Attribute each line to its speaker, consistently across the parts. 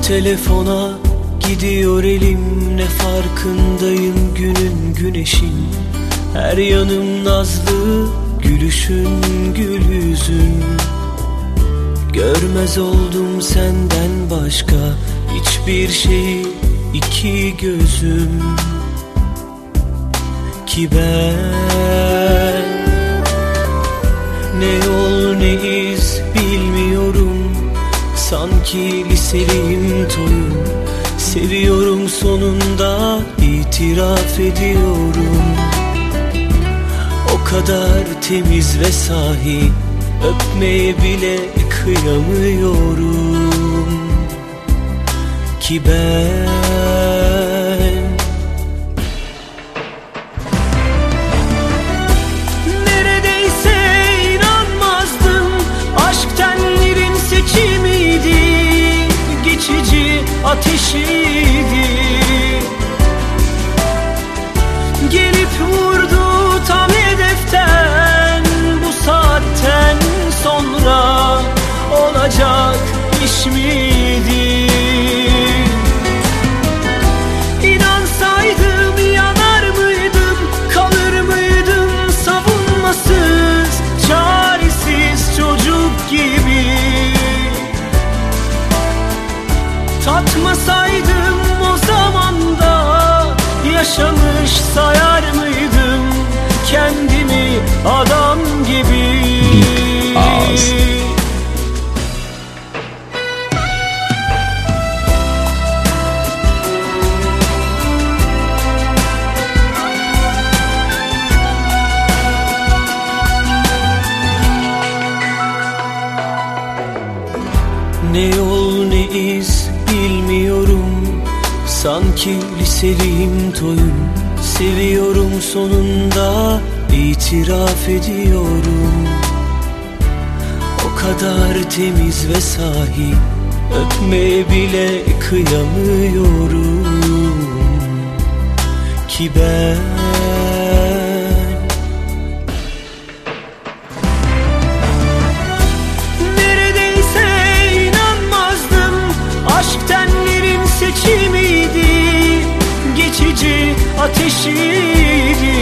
Speaker 1: Telefona gidiyor elim, ne farkındayım günün güneşin. Her yanım nazlı, gülüşün gül yüzün. Görmez oldum senden başka hiçbir şeyi iki gözüm. Ki ben ne yol ne iz bilmiyorum. Sanki liseliyim toyum. Seviyorum sonunda itiraf ediyorum. O kadar temiz ve sahi, öpmeye bile kıyamıyorum. Ki ben neredeyse inanmazdım, aşk tenlerin seçimiydi, geçici ateşiydi. Gelip vurdu tam hedeften, bu saatten sonra olacak iş miydi? İnansaydım yanar mıydım, kalır mıydım savunmasız, çaresiz çocuk gibi? Tatmasaydım o zaman da yaşamış sayar mıydım kendimi adam gibi? Ne yol ne iz bilmiyorum. Sanki liseliyim toyum. Seviyorum sonunda itiraf ediyorum. O kadar temiz ve sahi, öpmeye bile kıyamıyorum. Ki ben seçimiydi, geçici ateşiydi.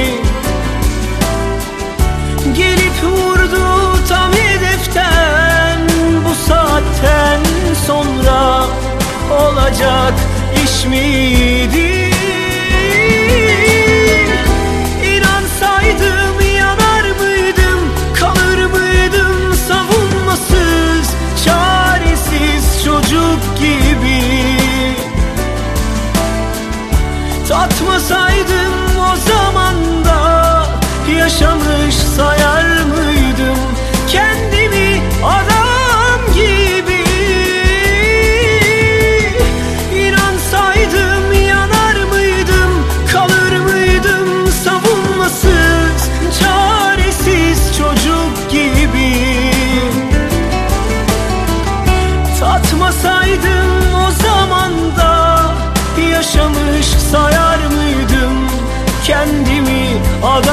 Speaker 1: Gelip vurdu tam hedeften, bu saatten sonra olacak iş miydi? İnansaydım yanar mıydım, kalır mıydım savunmasız, çaresiz çocuk gibi? Tatmasaydım o zaman da yaşamış sayar mıydım kendimi adam gibi? İnansaydım yanar mıydım, kalır mıydım savunmasız, çaresiz çocuk gibi? Tatmasaydım o zaman da yaşamış sayar mıydım kendimi adam